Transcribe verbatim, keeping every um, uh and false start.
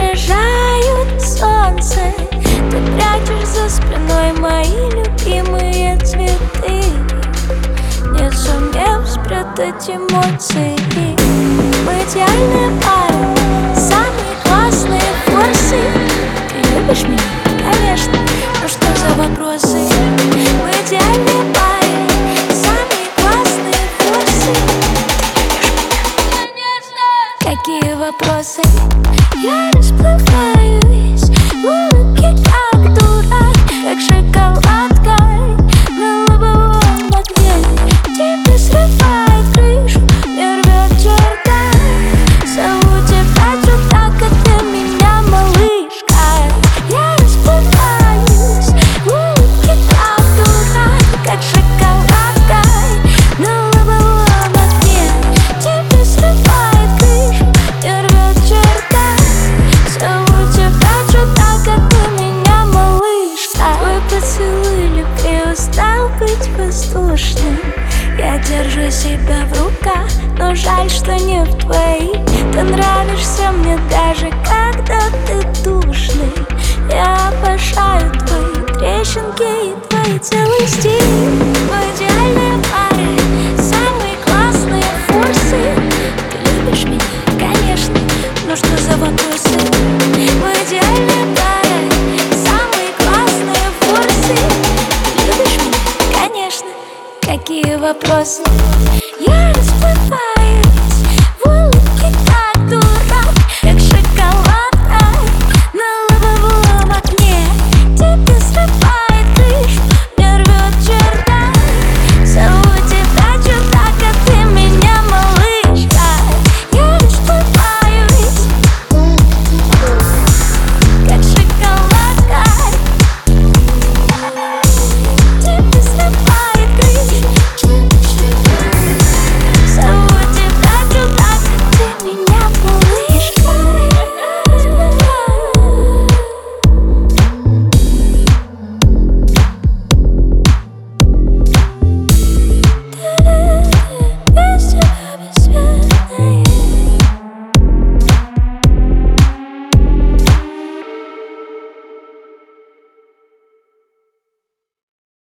отражают солнце. Ты прячешь за спиной мои любимые цветы, не сумев спрятать эмоции. Мы идеальная пара, самые классные форсы. Ты любишь меня? Конечно. Ну что за вопросы? Мы идеальная пара, самые классные форсы. Какие вопросы? Я расплываюсь в улыбке, как дурак, как шоколадка на лобовом окне. Тебе срывает крышу, мне рвет чердак. Зову тебя сюда, как ты меня, малышка. Я расплываюсь в улыбке, как дурак, как шоколадка на лобовом окне. Тебе срывает крышу, мне рвет чердак. Зову тебя сюда, как ты меня, малышка. Твой поцелуй любви устал быть воздушным. Я держу себя в руках, но жаль, что не в твоих. Ты нравишься мне даже когда ты душный. Я обожаю твои трещинки и твои целый стиль. Мы идеальная пара, самые классные форсы. Ты любишь меня? Конечно. Ну что за вопросы? Мы идеальная пара, самые классные форсы. Ты любишь меня? Конечно. Какие вопросы? Я расплываюсь